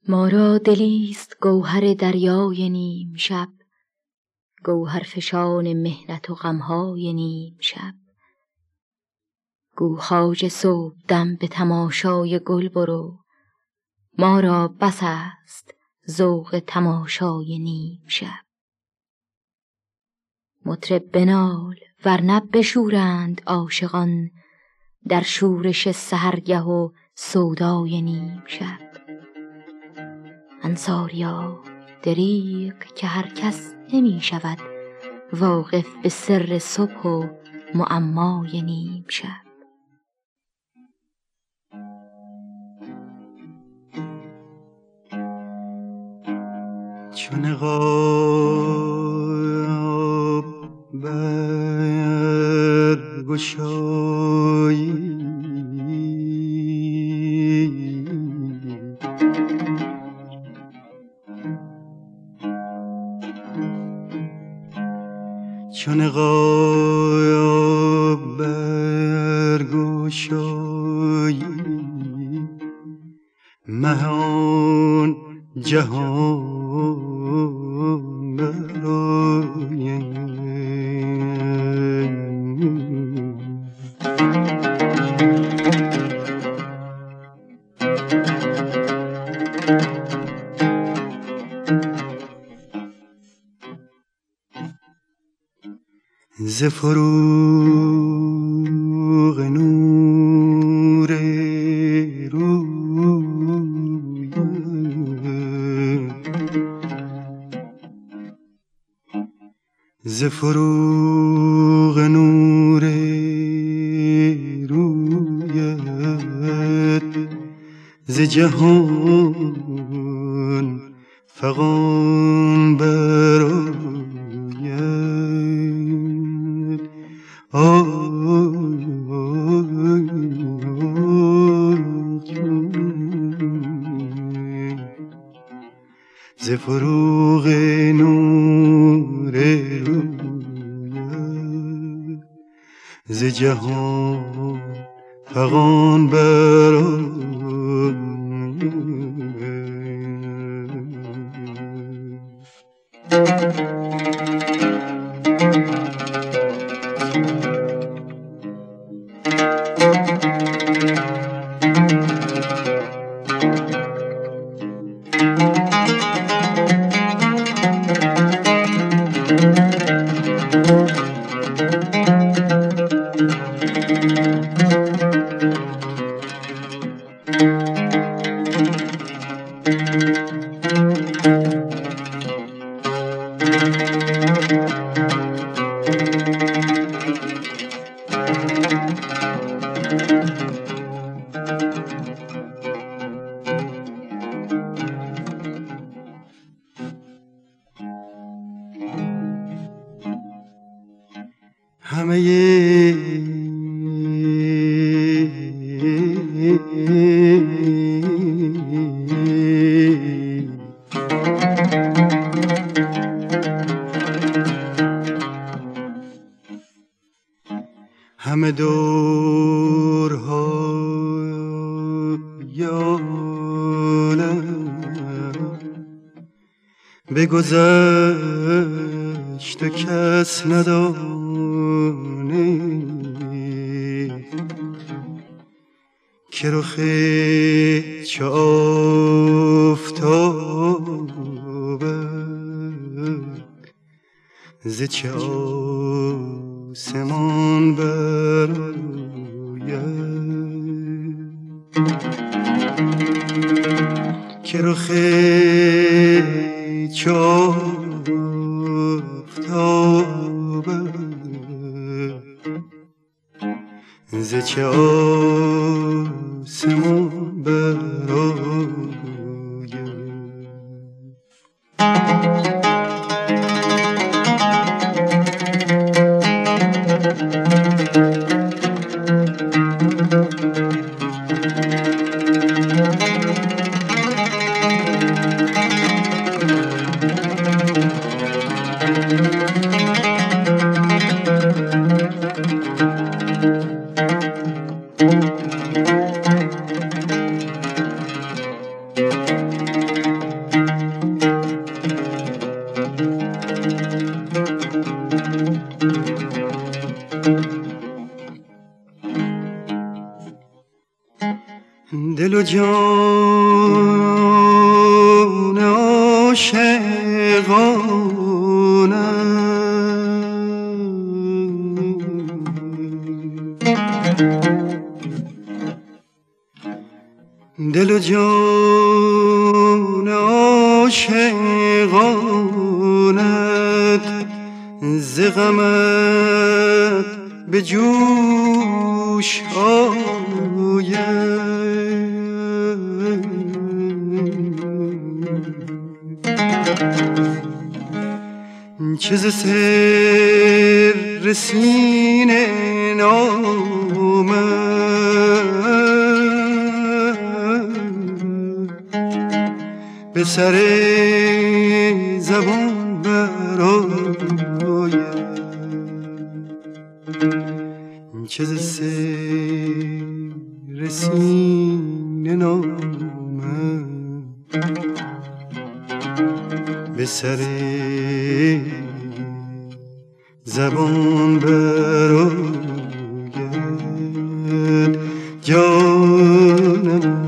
ما را دلیست گوهر دریای نیم شب، گوهر فشان مهنت و غمهای نیم شب. گو خواجه صبحدم به تماشای گل برو، ما را بس است ذوق تماشای نیم شب. مطرب بنال ورنه بشورند عاشقان، در شورش سحرگه و سودای نیم شب. انصاریا دریغ که هر کس نمی شود واقف به سر صبح و معمای نیم شب. چون نقاب برگشایی چون نقاب برگشایی مهان جهان برایم. ز فروغ نور روی ز فروغ نور رویت ز جهان فغان براید. ز فروغ نور رویت ز جهان فغان براید. همه دورها یالم بگذشت و کس ندانه که رخ چه آفتابت ز چه آسمان براید که رخ چه آفتابت ز چه آسمان براید. دل و جان عاشقانم، دل و جان عاشقانت ز غمت به جوش آید، چه ز سر سینه نامد به سر زبان برآید، چه ز سر سینه نامد به سر زبان برآید. جانم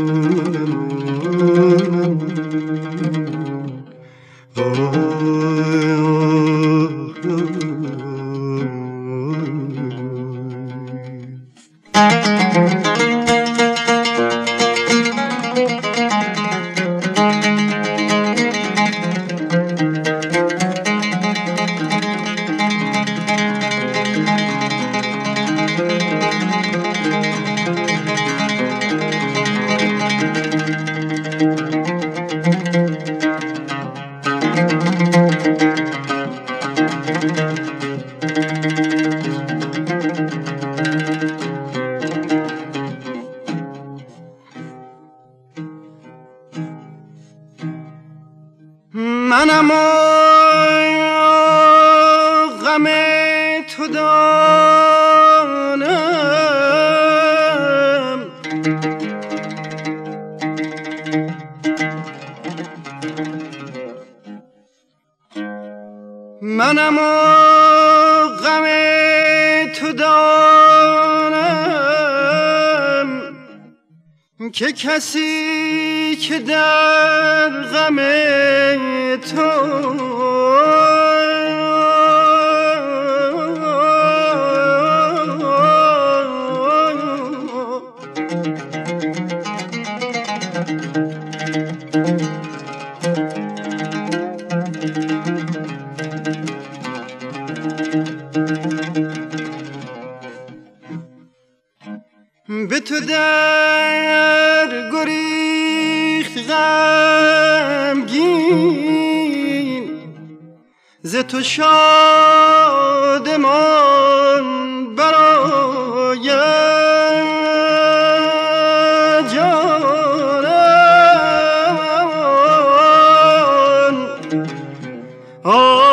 منم و غم تو دانم، منم و غم تو دانم، که کسی که در غم تو به تو در گریخت غمگین، ز تو شادمان برآید جانم.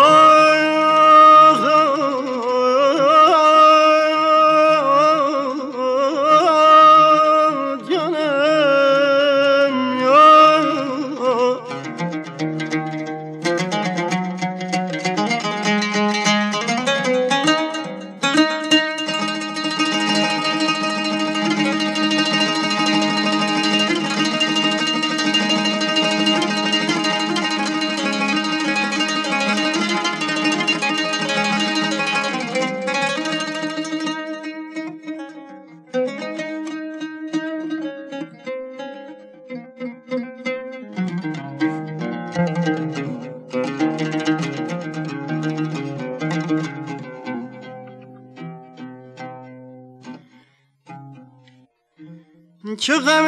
چه غم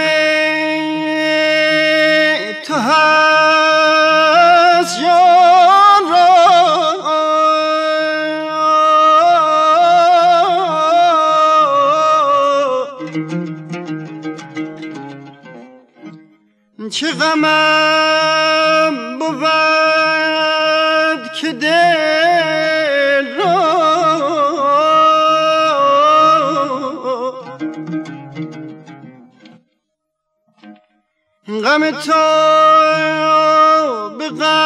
تو هست جان را، چه غمم بود که دل را غم تو به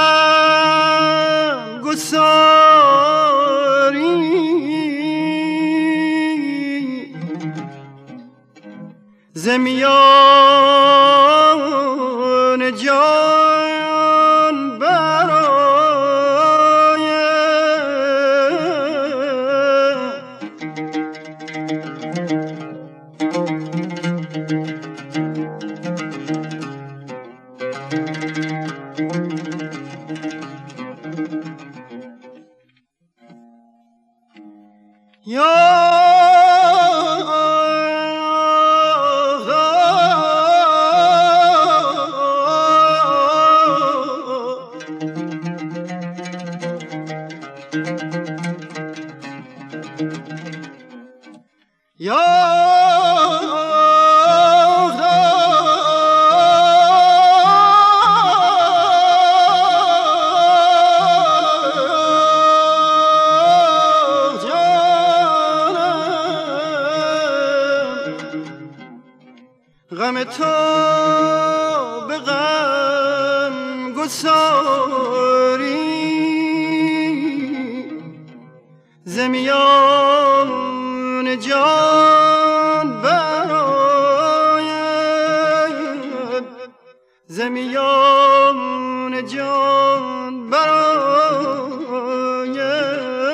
غم گساری، ز میان جان غم تو به غم گساری ز میان جان برآید ز میان جان برآید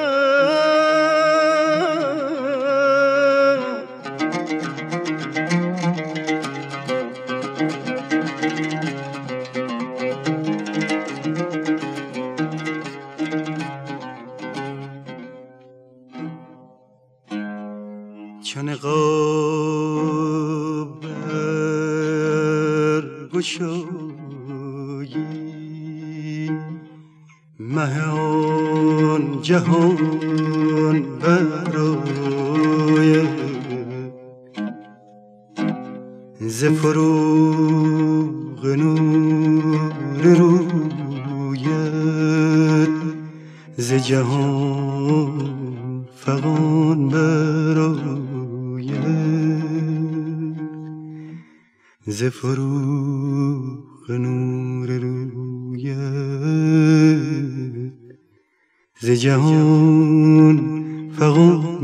چو نقاب برگشایی مه آن جهان برآید ز فروغ نور رویت ز جهان فغان برآید ز فروغ نور رویت ز جهان فغان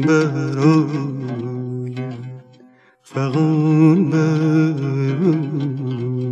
برآید فغان برآید